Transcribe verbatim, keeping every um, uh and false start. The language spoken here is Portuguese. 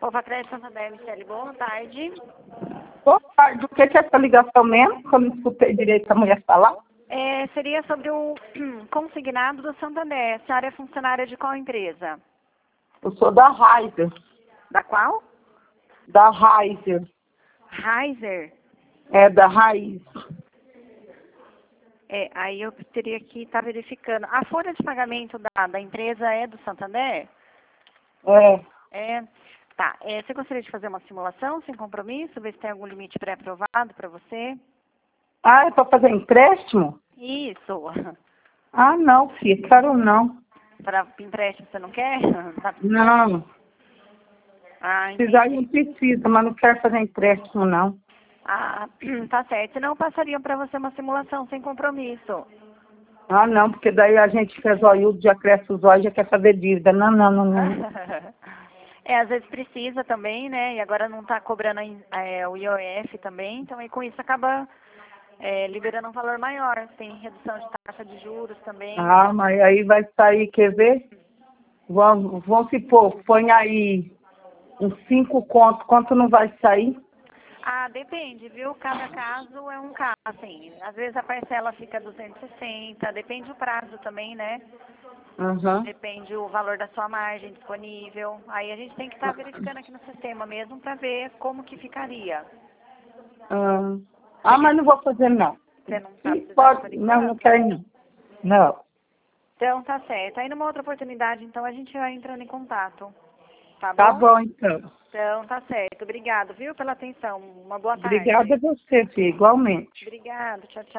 Povo Crédito Santander, Michele, boa tarde. Boa tarde. O que é essa ligação mesmo? Que eu não escutei direito a mulher falar. É, seria sobre o consignado do Santander. A senhora é funcionária de qual empresa? Eu sou da Raizer. Da qual? Da Raizer. Raizer. É, da Raiz. É, aí eu teria que estar verificando. A folha de pagamento da, da empresa é do Santander? É. É. Tá. É, você gostaria de fazer uma simulação sem compromisso? Ver se tem algum limite pré-aprovado para você? Ah, é para fazer empréstimo? Isso. Ah, não, filha. Quero não. Para empréstimo você não quer? Tá. Não. Ah, Precisar entendi. não precisa, mas não quero fazer empréstimo, não. Ah, tá certo. Senão passariam para você uma simulação sem compromisso. Ah, não, porque daí a gente fez olho, já cresce os olhos, já quer saber dívida. Não, não, não, não. É, às vezes precisa também, né? E agora não está cobrando é, o I O F também, então aí com isso acaba é, liberando um valor maior. Tem redução de taxa de juros também. Ah, mas aí vai sair, quer ver? Vamos, vamos se pôr, põe aí uns cinco contos, quanto não vai sair? Ah, depende, viu? Cada caso é um caso, assim. Às vezes a parcela fica duzentos e sessenta, depende do prazo também, né? Uhum. Depende o valor da sua margem disponível. Aí a gente tem que estar verificando aqui no sistema mesmo para ver como que ficaria. Ah, ah, mas não vou fazer não. Você não está Se precisando por pode, não, não enquanto? quero não. Não. Então tá certo. Aí numa outra oportunidade, então a gente vai entrando em contato. Tá Tá bom? bom, então. Então tá certo. Obrigado, viu, pela atenção. Uma boa tarde. Obrigada a você, filha, igualmente. Obrigada. Tchau, tchau.